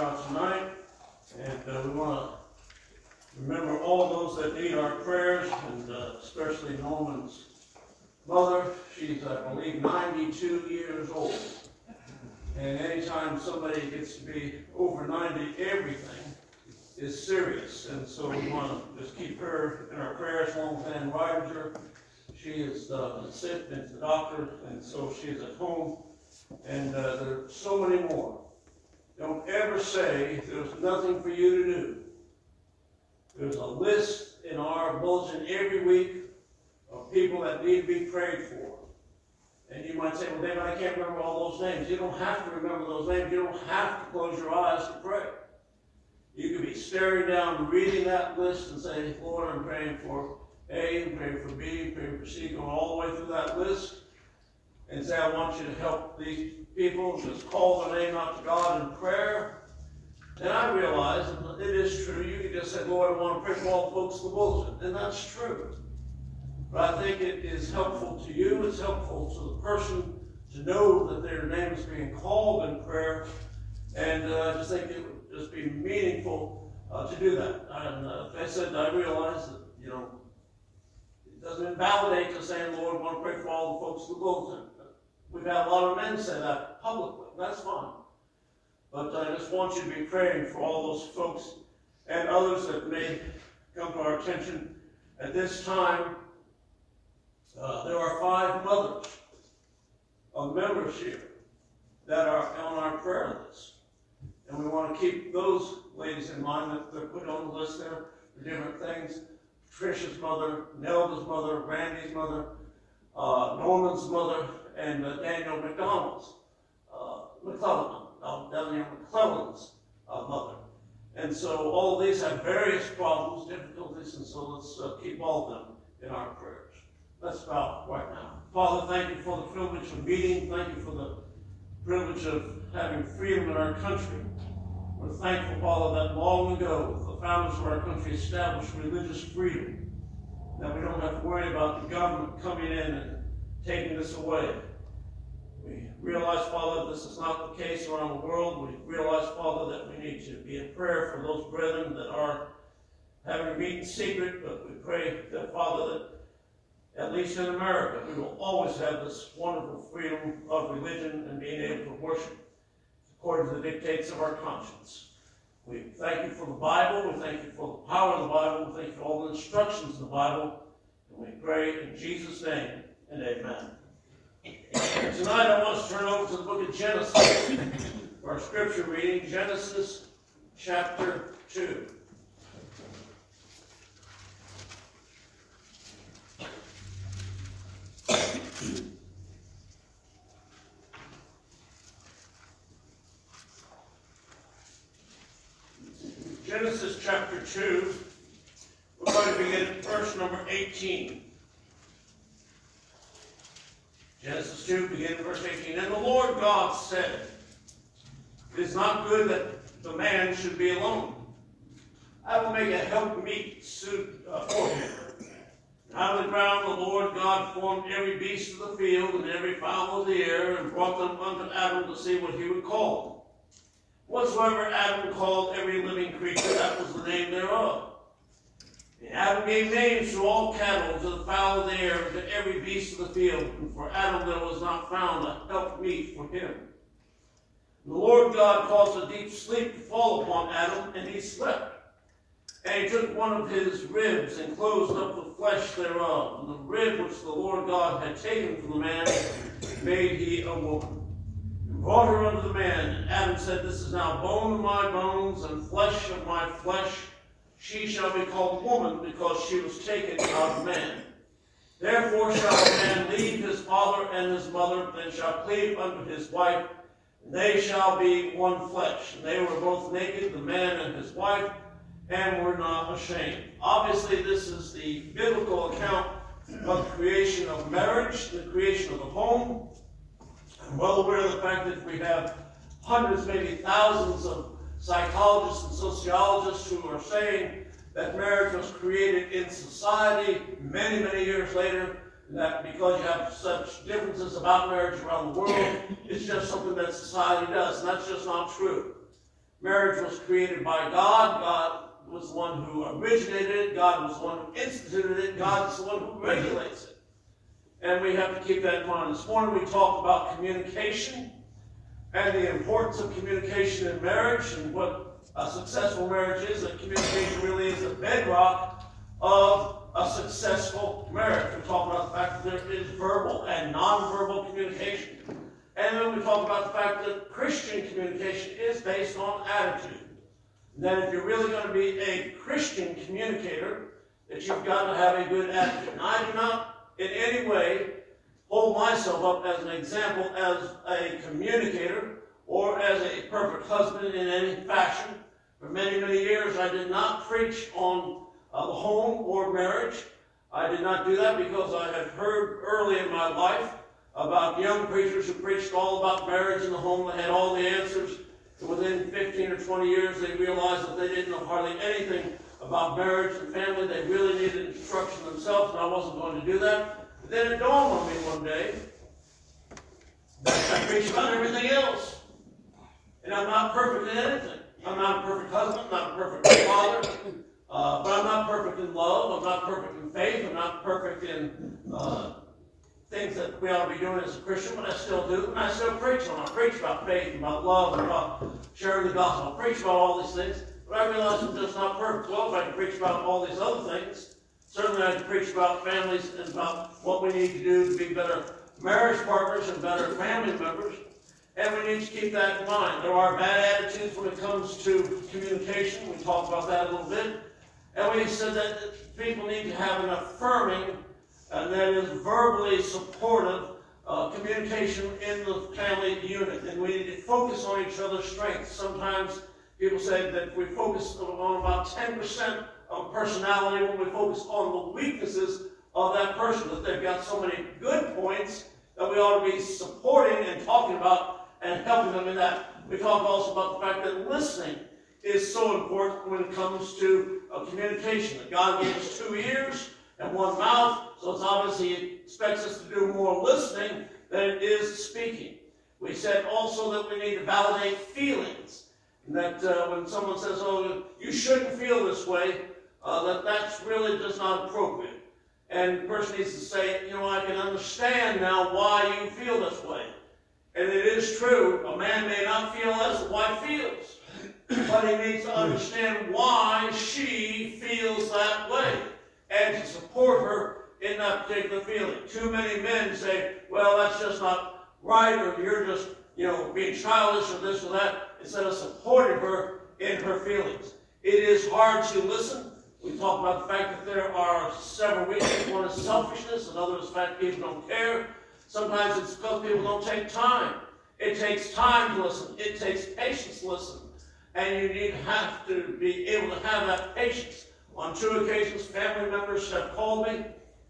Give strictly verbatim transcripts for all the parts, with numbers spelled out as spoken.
God tonight, and uh, we want to remember all those that need our prayers, and uh, especially Norman's mother. She's, I believe, ninety-two years old, and anytime somebody gets to be over ninety, everything is serious, and so we want to just keep her in our prayers along with Ann Ridinger. She is uh, sick, and the doctor, and so she is at home, and uh, there are so many more. Don't ever say there's nothing for you to do. There's a list in our bulletin every week of people that need to be prayed for. And you might say, well, David, I can't remember all those names. You don't have to remember those names. You don't have to close your eyes to pray. You could be staring down, reading that list and say, Lord, I'm praying for A, I'm praying for B, I'm praying for C, going all the way through that list, and say, I want you to help these people. Just call their name out to God in prayer. And I realize that it is true. You can just say, Lord, I want to pray for all the folks in the bulletin. And that's true. But I think it is helpful to you. It's helpful to the person to know that their name is being called in prayer. And uh, I just think it would just be meaningful uh, to do that. And uh, like I said, I realize that, you know, it doesn't invalidate just saying, Lord, I want to pray for all the folks in the bulletin. We've had a lot of men say that publicly. That's fine. But I just want you to be praying for all those folks and others that may come to our attention at this time. Uh, there are five mothers of members here that are on our prayer list. And we want to keep those ladies in mind that they're put on the list there for different things. Patricia's mother, Nelda's mother, Randy's mother, uh, Norman's mother, and uh, Daniel McDonald's, uh, McClellan, uh, Daniel McClellan's uh, mother. And so all of these have various problems, difficulties, and so let's uh, keep all of them in our prayers. Let's bow right now. Father, thank you for the privilege of meeting. Thank you for the privilege of having freedom in our country. We're thankful, Father, that long ago the founders of our country established religious freedom, that we don't have to worry about the government coming in and taking this away. We realize, Father, this is not the case around the world. We realize, Father, that we need to be in prayer for those brethren that are having to meet in secret, but we pray that, Father, that at least in America, we will always have this wonderful freedom of religion and being able to worship according to the dictates of our conscience. We thank you for the Bible. We thank you for the power of the Bible. We thank you for all the instructions of the Bible. And we pray in Jesus' name, and amen. And tonight I want us to turn over to the book of Genesis for our scripture reading, Genesis chapter two. Genesis chapter two, we're going to begin at verse number eighteen. Genesis two, beginning at verse eighteen. And the Lord God said, it is not good that the man should be alone. I will make a helpmeet suit uh, for him. And out of the ground the Lord God formed every beast of the field and every fowl of the air, and brought them unto Adam to see what he would call them. Whatsoever Adam called every living creature, that was the name thereof. And Adam gave names to all cattle, to the fowl of the air, and to every beast of the field. And for Adam there was not found a helpmeet for him. And the Lord God caused a deep sleep to fall upon Adam, and he slept. And he took one of his ribs, and closed up the flesh thereof. And the rib which the Lord God had taken from the man, made he a woman. Brought her unto the man, and Adam said, this is now bone of my bones, and flesh of my flesh. She shall be called woman, because she was taken out of man. Therefore shall a man leave his father and his mother, and shall cleave unto his wife, and they shall be one flesh. And they were both naked, the man and his wife, and were not ashamed. Obviously, this is the biblical account of the creation of marriage, the creation of the home. I'm well aware of the fact that we have hundreds, maybe thousands of psychologists and sociologists who are saying that marriage was created in society many, many years later, and that because you have such differences about marriage around the world, it's just something that society does, and that's just not true. Marriage was created by God. God was the one who originated it. God was the one who instituted it. God is the one who regulates it. And we have to keep that in mind. This morning we talked about communication and the importance of communication in marriage and what a successful marriage is. That communication really is the bedrock of a successful marriage. We talked about the fact that there is verbal and nonverbal communication. And then we talk about the fact that Christian communication is based on attitude. And that if you're really going to be a Christian communicator, that you've got to have a good attitude. And I do not in any way hold myself up as an example as a communicator or as a perfect husband in any fashion. For many, many years I did not preach on uh, the home or marriage. I did not do that because I had heard early in my life about young preachers who preached all about marriage in the home. They had all the answers. And within fifteen or twenty years, they realized that they didn't know hardly anything about marriage and family. They really needed instruction themselves, and I wasn't going to do that. But then it dawned on me one day that I preached about everything else. And I'm not perfect in anything. I'm not a perfect husband, I'm not a perfect father, uh, but I'm not perfect in love, I'm not perfect in faith, I'm not perfect in uh, things that we ought to be doing as a Christian, but I still do, and I still preach on. I preach about faith, and about love, and about sharing the gospel. I preach about all these things, but I realize I'm just not perfect. Well, if I can preach about all these other things, certainly I can preach about families and about what we need to do to be better marriage partners and better family members. And we need to keep that in mind. There are bad attitudes when it comes to communication. We talked about that a little bit. And we said that people need to have an affirming, and that is verbally supportive uh, communication in the family unit. And we need to focus on each other's strengths. Sometimes people say that we focus on about ten percent of personality when we focus on the weaknesses of that person, that they've got so many good points that we ought to be supporting and talking about and helping them in that. We talk also about the fact that listening is so important when it comes to uh, communication. That God gave us two ears and one mouth, so it's obvious He expects us to do more listening than it is speaking. We said also that we need to validate feelings. And that uh, when someone says, oh, you shouldn't feel this way, uh, that that's really just not appropriate. And the person needs to say, you know, I can understand now why you feel this way. And it is true, a man may not feel as the wife feels, but he needs to understand why she feels that way and to support her in that particular feeling. Too many men say, well, that's just not right, or you're just, you know, being childish or this or that, instead of supporting her in her feelings. It is hard to listen. We talk about the fact that there are several reasons. One is selfishness, another is the fact people don't care. Sometimes it's because people don't take time. It takes time to listen. It takes patience to listen. And you need to have to be able to have that patience. On two occasions, family members have called me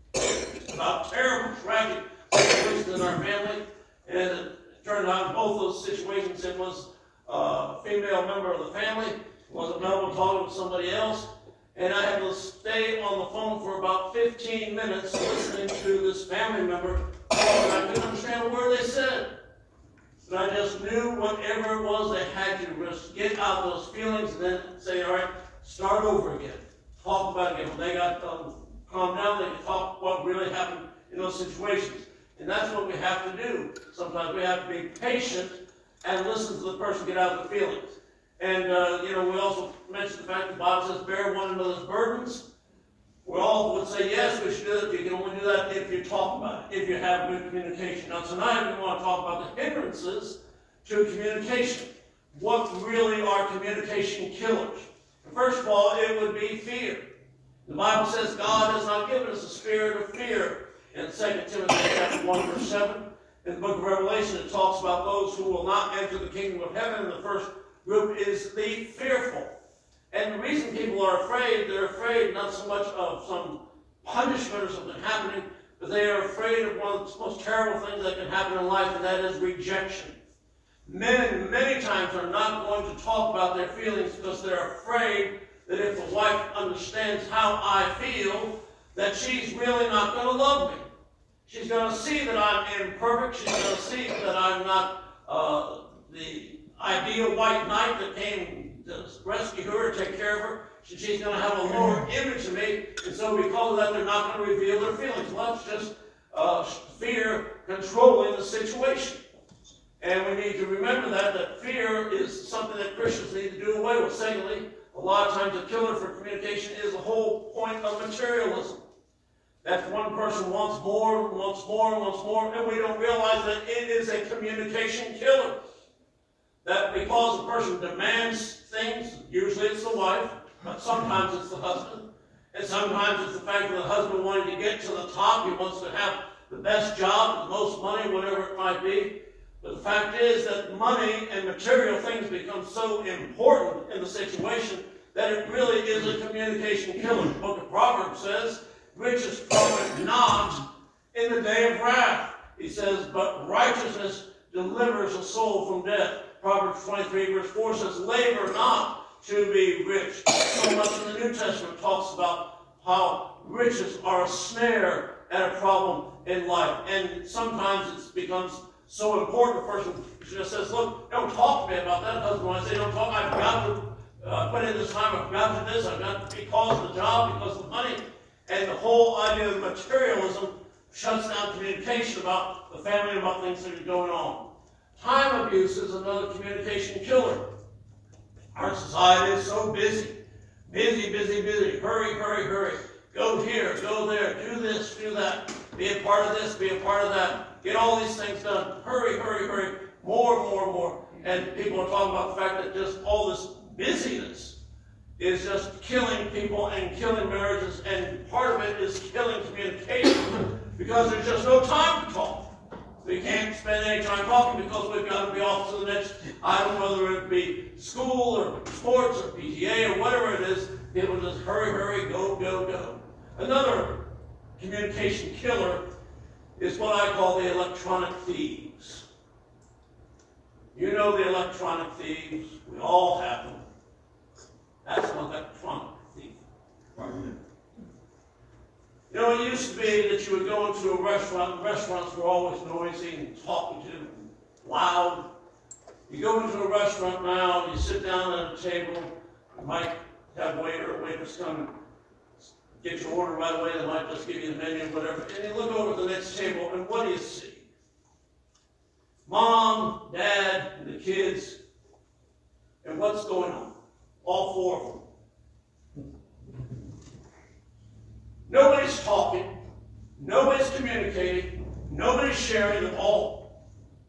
about terrible, tragic situations in our family. And it turned out in both those situations it was a female member of the family, was available talking with somebody else. And I had to stay on the phone for about fifteen minutes listening to this family member talk, and I couldn't understand a word they said. But I just knew whatever it was they had to just get out those feelings and then say, all right, start over again. Talk about it again. When they got um, calmed down, they could talk what really happened in those situations. And that's what we have to do. Sometimes we have to be patient and listen to the person get out the feelings. And, uh, you know, we also mentioned the fact that the Bible says, bear one another's burdens. We all would say, yes, we should do that. You can only do that if you talk about it, if you have good communication. Now, tonight we want to talk about the hindrances to communication. What really are communication killers? First of all, it would be fear. The Bible says God has not given us a spirit of fear. In Second Timothy chapter one, verse seven, in the book of Revelation, it talks about those who will not enter the kingdom of heaven. And the first group is the fearful. And the reason people are afraid, they're afraid not so much of some punishment or something happening, but they are afraid of one of the most terrible things that can happen in life, and that is rejection. Men many times are not going to talk about their feelings because they're afraid that if the wife understands how I feel, that she's really not going to love me. She's going to see that I'm imperfect. She's going to see that I'm not uh, the ideal white knight that came rescue her, take care of her. She's going to have a lower image of me, and so because of that, they're not going to reveal their feelings. Well, that's just uh, fear controlling the situation. And we need to remember that, that fear is something that Christians need to do away with. Secondly, a lot of times the killer for communication is the whole point of materialism. That one person wants more, wants more, wants more, and we don't realize that it is a communication killer. That because a person demands things, usually it's the wife, but sometimes it's the husband, and sometimes it's the fact that the husband wanting to get to the top, he wants to have the best job, the most money, whatever it might be. But the fact is that money and material things become so important in the situation that it really is a communication killer. The book of Proverbs says, riches profit not in the day of wrath. He says, but righteousness delivers a soul from death. Proverbs twenty-three verse four says, labor not to be rich. So much in the New Testament talks about how riches are a snare and a problem in life. And sometimes it becomes so important, a person just says, look, don't talk to me about that. Husband, when I say don't talk, I've got to uh, put in this time, I've got to this, I've got to, because of the job, because of the money. And the whole idea of materialism shuts down communication about the family and about things that are going on. Time abuse is another communication killer. Our society is so busy. Busy, busy, busy. Hurry, hurry, hurry. Go here, go there, do this, do that. Be a part of this, be a part of that. Get all these things done. Hurry, hurry, hurry. More, more, more. And people are talking about the fact that just all this busyness is just killing people and killing marriages, and part of it is killing communication because there's just no time to talk. We can't spend any time talking because we've got to be off to the next item, whether it be school or sports or P T A or whatever it is. People just hurry, hurry, go, go, go. Another communication killer is what I call the electronic thieves. You know the electronic thieves. We all have them. That's an electronic thief. You know, it used to be that you would go into a restaurant, and restaurants were always noisy and talking to, loud. You go into a restaurant now, you sit down at a table, you might have a waiter or waitress come and get your order right away, they might just give you the menu, whatever, and you look over at the next table, and what do you see? Mom, Dad, and the kids, and what's going on? All four of them. Nobody's talking, nobody's communicating, nobody's sharing at all.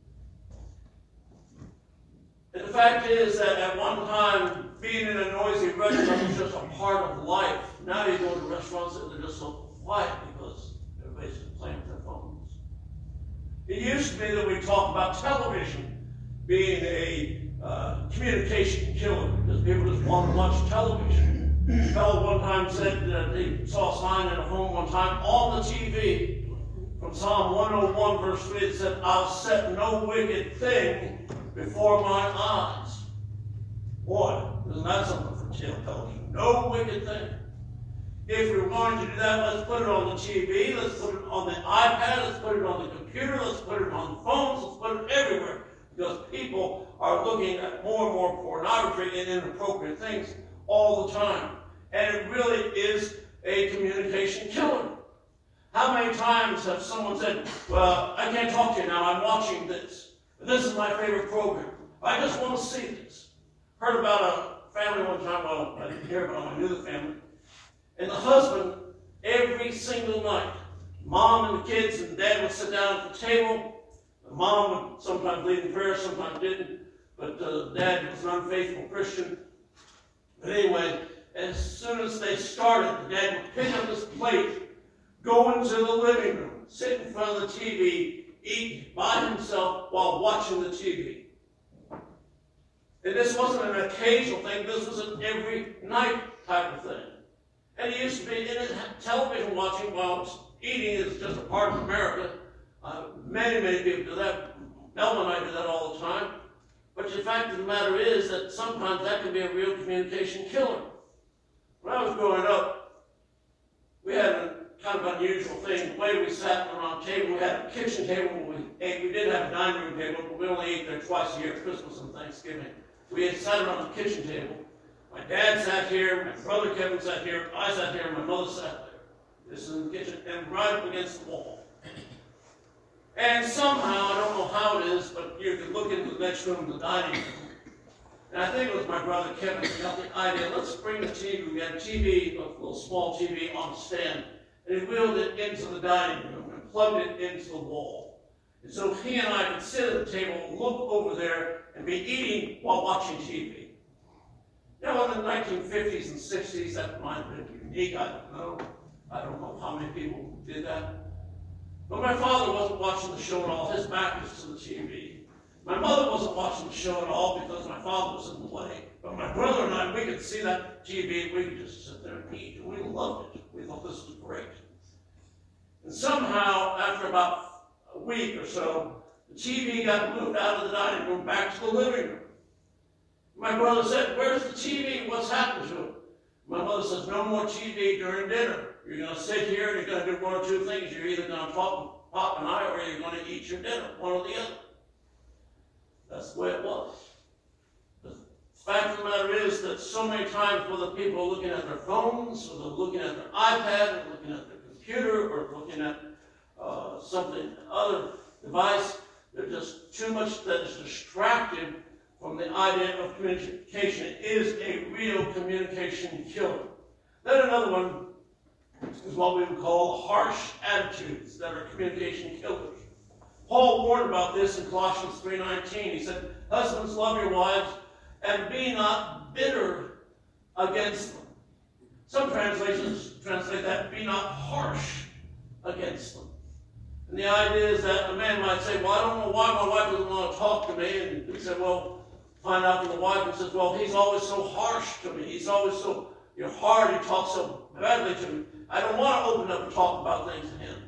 And the fact is that at one time, being in a noisy restaurant was just a part of life. Now you go to restaurants and they're just so quiet because everybody's just playing with their phones. It used to be that we talk about television being a uh, communication killer because people just want to watch television. A fellow one time said that he saw a sign in a home one time on the T V from Psalm one oh one verse three that said, I'll set no wicked thing before my eyes. Boy, isn't that something for television? No wicked thing. If we're going to do that, let's put it on the T V, let's put it on the iPad, let's put it on the computer, let's put it on the phones, let's put it everywhere. Because people are looking at more and more pornography and inappropriate things all the time. And it really is a communication killer. How many times have someone said, well, I can't talk to you now, I'm watching this. This is my favorite program. I just want to see this. Heard about a family one time, well, I didn't hear about it, I knew the family. And the husband, every single night, mom and the kids and dad would sit down at the table. The mom would sometimes lead in prayer, sometimes didn't. But uh, dad was an unfaithful Christian. But anyway, as soon as they started, the dad would pick up his plate, go into the living room, sit in front of the T V, eat by himself while watching the T V. And this wasn't an occasional thing, this was an every night type of thing. And he used to be in his television watching while eating is just a part of America. Uh, many, many people do that. Mel and I do that all the time. But the fact of the matter is that sometimes that can be a real communication killer. When I was growing up, we had a kind of unusual thing. The way we sat around a table, we had a kitchen table when we ate. We did have a dining room table, but we only ate there twice a year, Christmas and Thanksgiving. We had sat around the kitchen table. My dad sat here, my brother Kevin sat here, I sat here, my mother sat there. This is in the kitchen, and right up against the wall. And somehow, I don't know how it is, but you could look into the next room, the dining room. And I think it was my brother Kevin who got the idea, let's bring the T V. We had a T V, a little small T V on a stand, and he wheeled it into the dining room and plugged it into the wall. And so he and I could sit at the table, look over there, and be eating while watching T V. Now, in the nineteen fifties and sixties, that might have been unique, I don't know. I don't know how many people did that. But my father wasn't watching the show at all. His back was to the T V. My mother wasn't watching the show at all because my father was in the way. But my brother and I, we could see that T V, we could just sit there and eat, and we loved it. We thought this was great. And somehow, after about a week or so, the T V got moved out of the dining room back to the living room. My brother said, "Where's the T V? What's happened to it?" My mother says, "No more T V during dinner. You're going to sit here and you're going to do one or two things. You're either going to talk with Pop and I, or you're going to eat your dinner, one or the other." That's the way it was. The fact of the matter is that so many times whether people are looking at their phones, or they're looking at their iPad, or looking at their computer, or looking at uh, something, other device, there's just too much that is distracted from the idea of communication. It is a real communication killer. Then another one is what we would call harsh attitudes that are communication killers. Paul warned about this in Colossians three nineteen. He said, "Husbands, love your wives, and be not bitter against them." Some translations translate that, "be not harsh against them." And the idea is that a man might say, "Well, I don't know why my wife doesn't want to talk to me." And he said, "Well," find out from the wife and says, "Well, he's always so harsh to me. He's always so you're hard. He talks so badly to me. I don't want to open up and talk about things to him."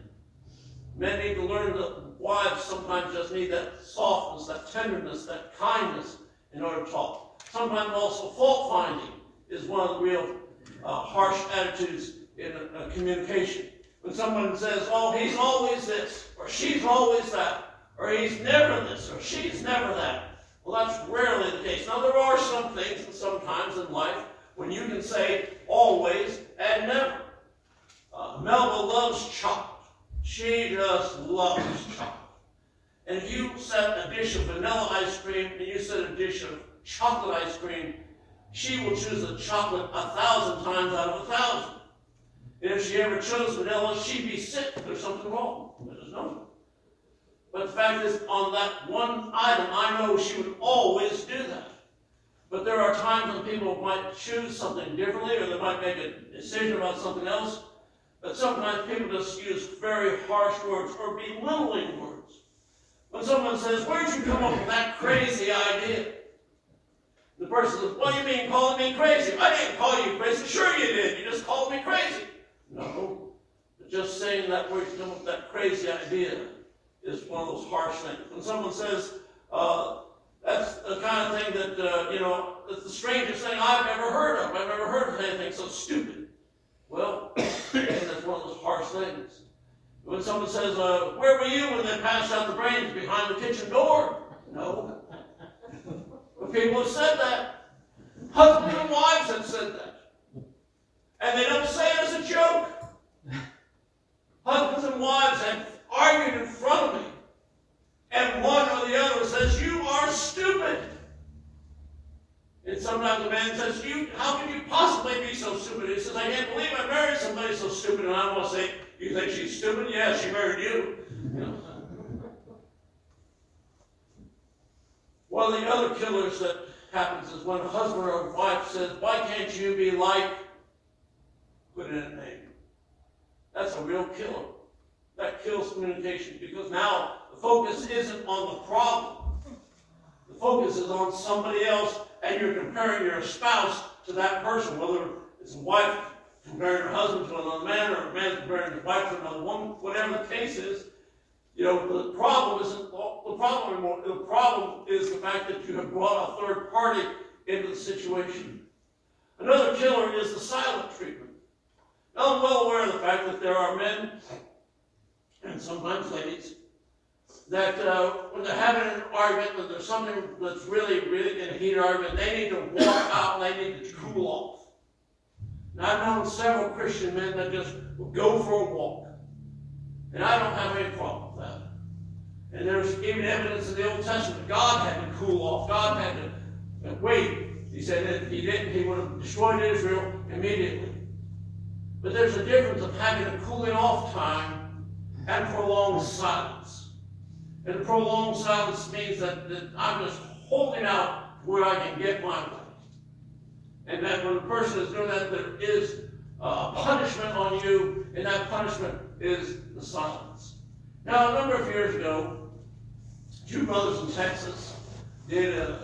Men need to learn that wives sometimes just need that softness, that tenderness, that kindness in order to talk. Sometimes also fault finding is one of the real uh, harsh attitudes in a, a communication. When someone says, "Oh, he's always this," or "she's always that," or "he's never this," or "she's never that." Well, that's rarely the case. Now, there are some things and sometimes in life when you can say always and never. Uh, Melba loves chocolate. She just loves chocolate. And if you set a dish of vanilla ice cream and you set a dish of chocolate ice cream, she will choose the chocolate a thousand times out of a thousand. And if she ever chose vanilla, she'd be sick. There's something wrong. There's nothing. But the fact is, on that one item, I know she would always do that. But there are times when people might choose something differently, or they might make a decision about something else. But sometimes people just use very harsh words or belittling words. When someone says, "Where'd you come up with that crazy idea?" The person says, "What do you mean calling me crazy?" "I didn't call you crazy." "Sure you did. You just called me crazy." No. But just saying that word to come up with that crazy idea is one of those harsh things. When someone says, uh, that's the kind of thing that, uh, you know, it's the strangest thing I've ever heard of. I've never heard of anything so stupid. Well, that's one of those harsh things. When someone says, uh, "Where were you when they passed out the brains behind the kitchen door?" No. But people have said that. Husbands and wives have said that. And they don't say it as a joke. Husbands and wives have argued in front of me. And one or the other says, "You are stupid." And sometimes the man says, "You, how can you possibly be so stupid?" He says, "I can't believe I married somebody so stupid." And I want to say, "You think she's stupid?" "Yeah, she married you." You know? One of the other killers that happens is when a husband or a wife says, "Why can't you be like," put in a name. That's a real killer. That kills communication, because now the focus isn't on the problem. The focus is on somebody else, and you're comparing your spouse to that person, whether it's a wife comparing her husband to another man, or a man comparing his wife to another woman, whatever the case is. You know, the problem isn't the problem anymore. The problem is the fact that you have brought a third party into the situation. Another killer is the silent treatment. Now, I'm well aware of the fact that there are men, and sometimes ladies, that uh, when they're having an argument, when there's something that's really, really in a heated argument, they need to walk out and they need to cool off. Now, I've known several Christian men that just will go for a walk. And I don't have any problem with that. And there's even evidence in the Old Testament. God had to cool off. God had to wait. He said that if he didn't, he would have destroyed Israel immediately. But there's a difference of having a cooling off time and prolonged silence. And prolonged silence means that, that I'm just holding out where I can get my way. And that when a person is doing that, there is a punishment on you, and that punishment is the silence. Now, a number of years ago, two brothers in Texas did a,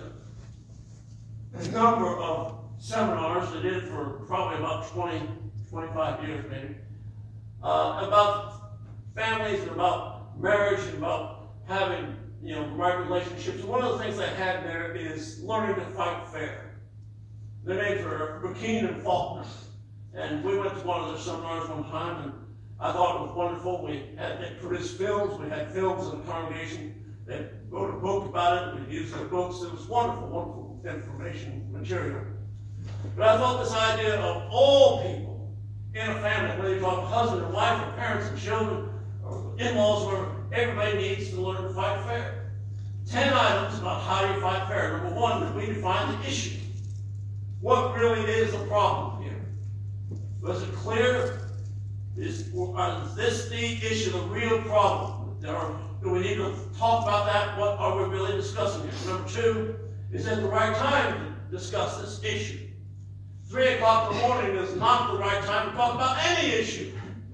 a number of seminars. They did it for probably about twenty, twenty-five years maybe, uh, about families and about marriage and about having, you know, right relationships. And one of the things they had there is learning to fight fair. Their names were McKean and Faulkner. And we went to one of their seminars one time, and I thought it was wonderful. We had they produced films. We had films in the congregation. They wrote a book about it. We used their books. It was wonderful, wonderful information material. But I thought this idea of all people in a family, whether you talk husband and wife or parents and children or in-laws, where everybody needs to learn to fight fair. Ten items about how you fight fair. Number one, we define the issue. What really is the problem here? Was it clear? Is, is this the issue, the real problem? Or do we need to talk about that? What are we really discussing here? Number two, is it the right time to discuss this issue? Three o'clock in the morning is not the right time to talk about any issue.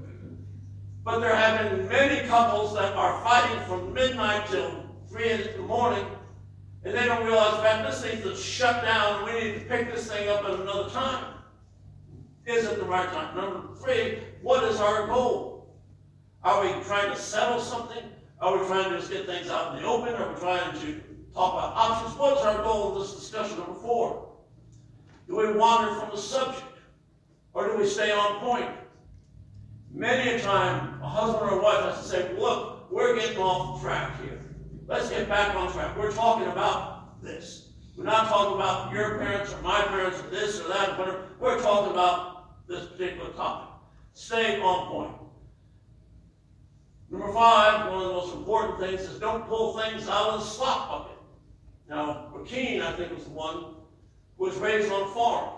But there have been many couples that are fighting from midnight till three in the morning, and they don't realize, in fact, this needs to shut down, and we need to pick this thing up at another time. Is it the right time? Number three, what is our goal? Are we trying to settle something? Are we trying to just get things out in the open? Are we trying to talk about options? What is our goal in this discussion? Number four, do we wander from the subject? Or do we stay on point? Many a time, a husband or a wife has to say, look, we're getting off track here. Let's get back on track. We're talking about this. We're not talking about your parents or my parents or this or that or whatever. We're talking about this particular topic. Stay on point. Number five, one of the most important things is don't pull things out of the slop bucket. Now, McKean, I think, was the one who was raised on a farm.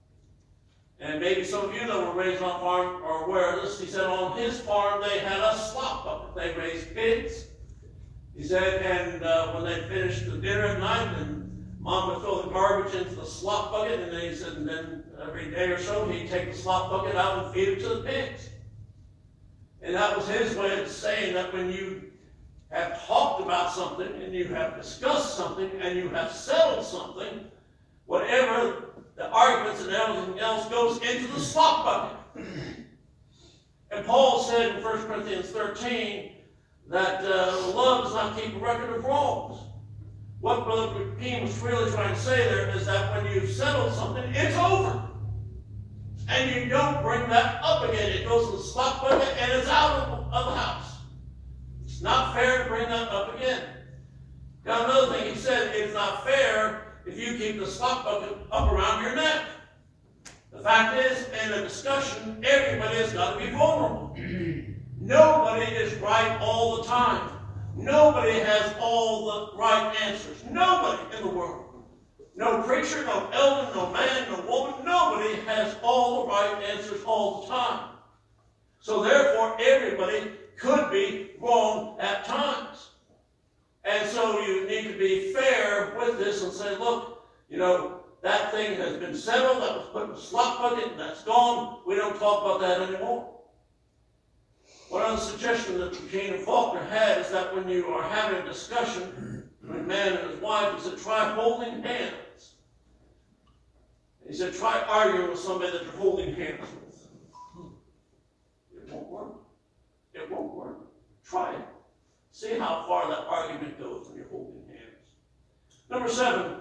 And maybe some of you that were raised on a farm are aware of this. He said on his farm they had a slop bucket. They raised pigs. He said, and uh, when they finished the dinner at night, and Mom would throw the garbage into the slop bucket, and then he said, and then every day or so he'd take the slop bucket out and feed it to the pigs. And that was his way of saying that when you have talked about something and you have discussed something and you have settled something, whatever the arguments and everything else goes into the slop bucket. And Paul said in First Corinthians thirteen that uh, love does not keep a record of wrongs. What Brother McKean was really trying to say there is that when you've settled something, it's over. And you don't bring that up again. It goes in the slop bucket and it's out of, of the house. It's not fair to bring that up again. Now another thing he said, it's not fair if you keep the slop bucket up around your neck. The fact is, in a discussion, everybody has got to be vulnerable. Nobody is right all the time. Nobody has all the right answers. Nobody in the world. No preacher, no elder, no man, no woman. Nobody has all the right answers all the time. So therefore, everybody could be wrong at times. And so you need to be fair with this and say, look, you know, that thing has been settled. That was put in the slop bucket, and that's gone. We don't talk about that anymore. One other suggestion that McKean and Faulkner had is that when you are having a discussion between a man and his wife, he said, try holding hands. He said, try arguing with somebody that you're holding hands with. It won't work. It won't work. Try it. See how far that argument goes when you're holding hands. Number seven,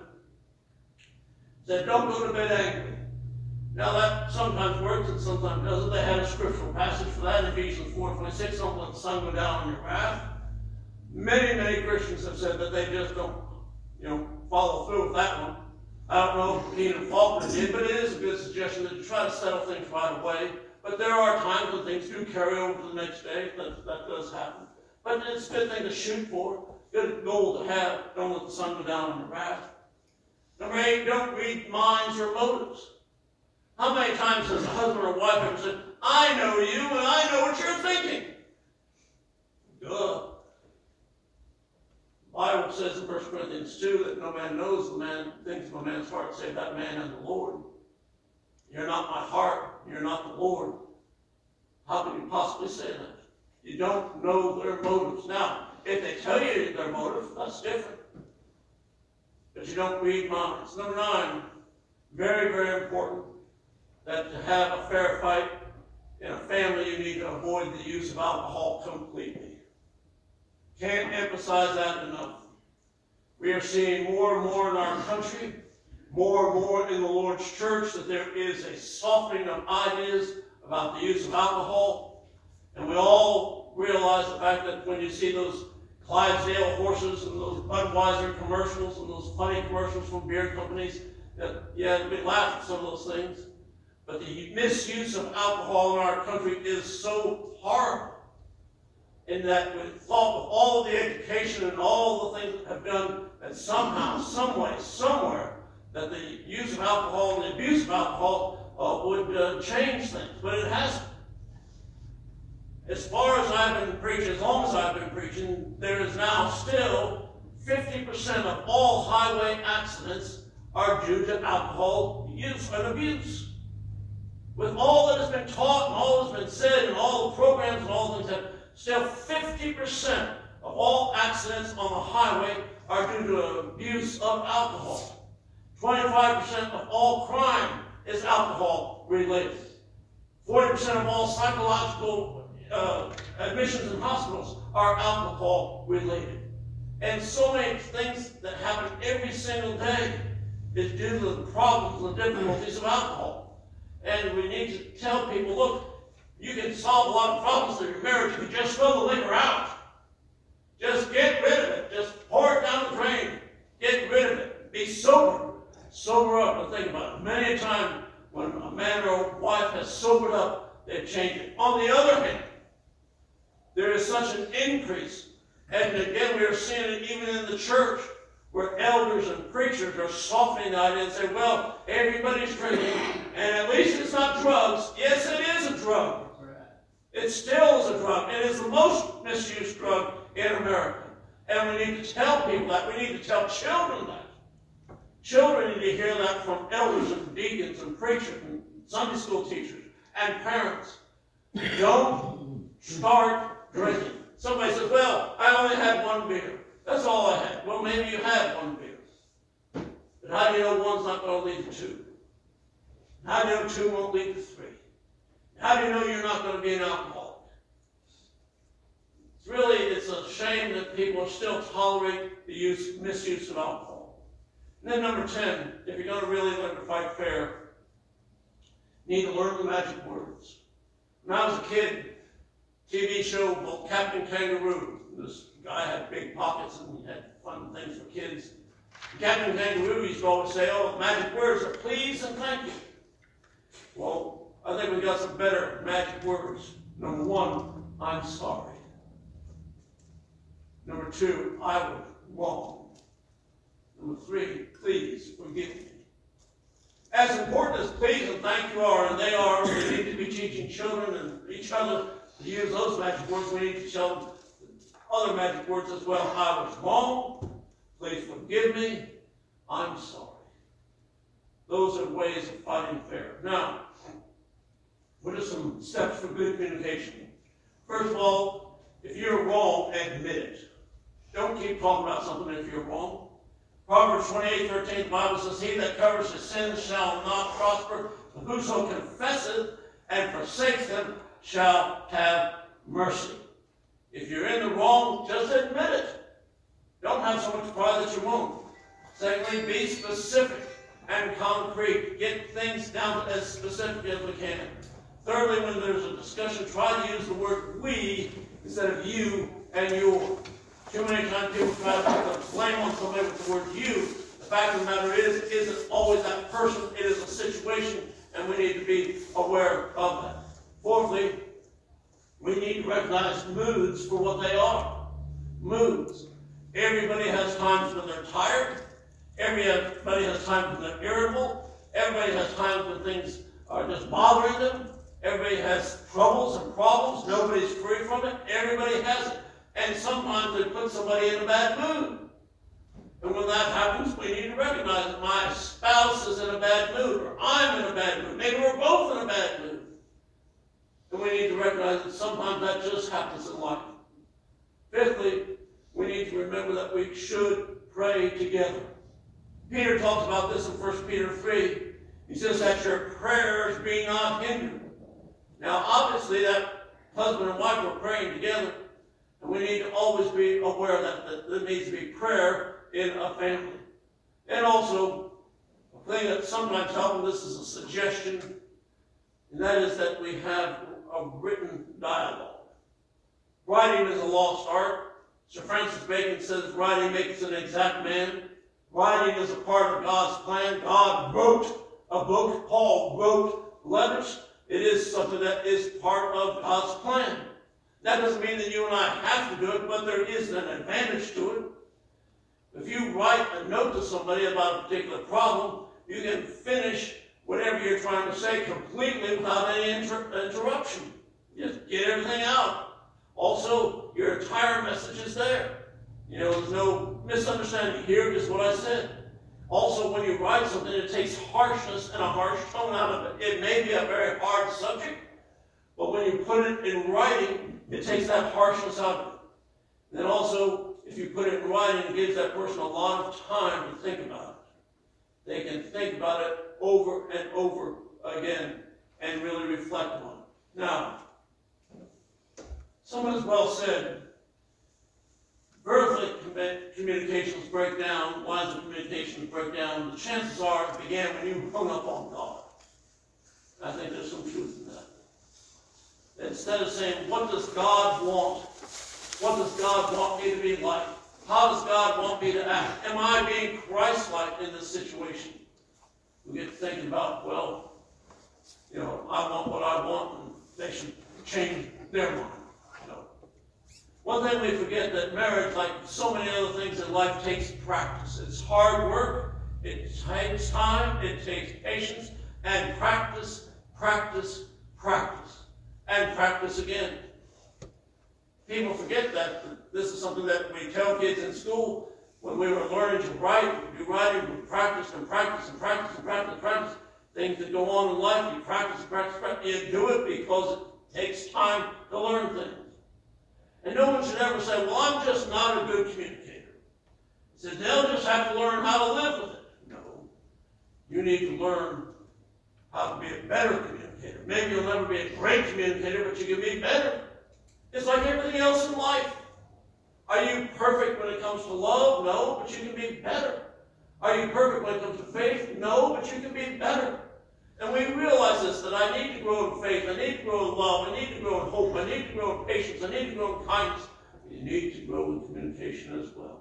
said, don't go to bed angry. Now that sometimes works and sometimes doesn't. They had a scriptural passage for that in Ephesians four twenty-six. Don't let the sun go down on your wrath. Many, many Christians have said that they just don't, you know, follow through with that one. I don't know if Keenan Faulkner did, but it is a good suggestion that you try to settle things right away. But there are times when things do carry over to the next day. That, that does happen. But it's a good thing to shoot for. Good goal to have. Don't let the sun go down on your wrath. Number eight, don't read minds or motives. How many times has a husband or wife ever said, I know you and I know what you're thinking? Duh. The Bible says in First Corinthians two that no man knows the man thinks of a man's heart save that man and the Lord. You're not my heart. You're not the Lord. How can you possibly say that? You don't know their motives. Now, if they tell you their motive, that's different. But you don't read minds. Number nine, very, very important, that to have a fair fight in a family, you need to avoid the use of alcohol completely. Can't emphasize that enough. We are seeing more and more in our country, more and more in the Lord's church, that there is a softening of ideas about the use of alcohol. And we all realize the fact that when you see those Clydesdale horses and those Budweiser commercials and those funny commercials from beer companies, that, yeah, we laugh at some of those things. But the misuse of alcohol in our country is so horrible, in that with thought of all the education and all the things that have done, that somehow, some way, somewhere, that the use of alcohol and the abuse of alcohol uh, would uh, change things. But it hasn't. As far as I've been preaching, as long as I've been preaching, there is now still fifty percent of all highway accidents are due to alcohol use and abuse. With all that has been taught and all that has been said and all the programs and all things that, still fifty percent of all accidents on the highway are due to abuse of alcohol. twenty-five percent of all crime is alcohol related. forty percent of all psychological uh, admissions in hospitals are alcohol related. And so many things that happen every single day is due to the problems and difficulties of alcohol. And we need to tell people, look, you can solve a lot of problems in your marriage if you just throw the liquor out. Just get rid of it. Just pour it down the drain. Get rid of it. Be sober. Sober up. And think about it. Many a time when a man or a wife has sobered up, they've changed it. On the other hand, there is such an increase. And again, we are seeing it even in the church, where elders and preachers are softening the idea and say, well, everybody's drinking, and at least it's not drugs. Yes, it is a drug. It still is a drug. It is the most misused drug in America. And we need to tell people that. We need to tell children that. Children need to hear that from elders and deacons and preachers and Sunday school teachers and parents. Don't start drinking. Somebody says, well, I only had one beer. That's all I had. Well, maybe you had one beer. But how do you know one's not going to lead to two? How do you know two won't lead to three? How do you know you're not going to be an alcoholic? It's really, it's a shame that people still tolerate the use, misuse of alcohol. And then number ten, if you're going to really learn to fight fair, you need to learn the magic words. When I was a kid, T V show called Captain Kangaroo. This guy had big pockets and he had fun things for kids. Captain Kangaroo used to always say, oh, the magic words are please and thank you. Well, I think we got some better magic words. Number one, I'm sorry. Number two, I was wrong. Number three, please forgive me. As important as please and thank you are, and they are, we need to be teaching children and each other to use those magic words. We need to tell them other magic words as well. I was wrong. Please forgive me. I'm sorry. Those are ways of fighting fair. Now, what are some steps for good communication? First of all, if you're wrong, admit it. Don't keep talking about something if you're wrong. Proverbs twenty-eight thirteen, the Bible says, he that covers his sins shall not prosper, but whoso confesseth and forsakes them shall have mercy. If you're in the wrong, just admit it. Don't have so much pride that you won't. Secondly, be specific and concrete. Get things down as specific as we can. Thirdly, when there's a discussion, try to use the word we instead of you and your. Too many times people try to put the blame on somebody with the word you. The fact of the matter is, it isn't always that person. It is a situation, and we need to be aware of that. Fourthly, we need to recognize moods for what they are. Moods. Everybody has times when they're tired. Everybody has times when they're irritable. Everybody has times when things are just bothering them. Everybody has troubles and problems. Nobody's free from it. Everybody has it. And sometimes they put somebody in a bad mood. And when that happens, we need to recognize that my spouse is in a bad mood, or I'm in a bad mood. Maybe we're both in a bad mood. And we need to recognize that sometimes that just happens in life. Fifthly, we need to remember that we should pray together. Peter talks about this in First Peter three. He says that your prayers be not hindered. Now, obviously, that husband and wife are praying together, and we need to always be aware that, that there needs to be prayer in a family. And also, a thing that sometimes helps, and this is a suggestion, and that is that we have a written dialogue. Writing is a lost art. Sir Francis Bacon says writing makes an exact man. Writing is a part of God's plan. God wrote a book. Paul wrote letters. It is something that is part of God's plan. That doesn't mean that you and I have to do it, but there is an advantage to it. If you write a note to somebody about a particular problem, you can finish whatever you're trying to say completely without any inter- interruption. Just get everything out. Also, your entire message is there. You know, there's no misunderstanding. Here is what I said. Also, when you write something, it takes harshness and a harsh tone out of it. It may be a very hard subject, but when you put it in writing, it takes that harshness out of it. And then also, if you put it in writing, it gives that person a lot of time to think about it. They can think about it over and over again and really reflect on it. Now, someone has well said, verbally communications break down. Why does the communications break down? The chances are it began when you hung up on God. I think there's some truth in that. Instead of saying, what does God want? What does God want me to be like? How does God want me to act? Am I being Christ-like in this situation? We get thinking about, well, you know, I want what I want, and they should change their mind. One thing we forget, that marriage, like so many other things in life, takes practice. It's hard work. It takes time. It takes patience. And practice, practice, practice. And practice again. People forget that. This is something that we tell kids in school. When we were learning to write, we do writing, we practice and practice and practice and practice and practice. Things that go on in life, you practice and practice and practice. You do it because it takes time to learn things. And no one should ever say, well, I'm just not a good communicator. He said, they'll just have to learn how to live with it. No. You need to learn how to be a better communicator. Maybe you'll never be a great communicator, but you can be better. It's like everything else in life. Are you perfect when it comes to love? No, but you can be better. Are you perfect when it comes to faith? No, but you can be better. And we realize this, that I need to grow in faith, I need to grow in love, I need to grow in hope, I need to grow in patience, I need to grow in kindness. You need to grow in communication as well.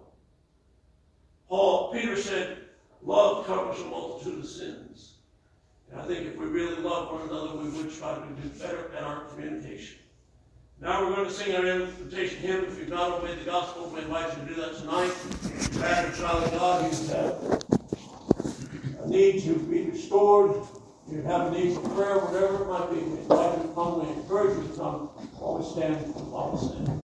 Paul, Peter said, love covers a multitude of sins. And I think if we really love one another, we would try to do better at our communication. Now we're going to sing our invitation hymn. If you've not obeyed the gospel, we invite you to do that tonight. Bad child of God, you have a need to be restored. You have a need for prayer, whatever it might be. We invite you to come. We encourage you to come. Always stand while we stand.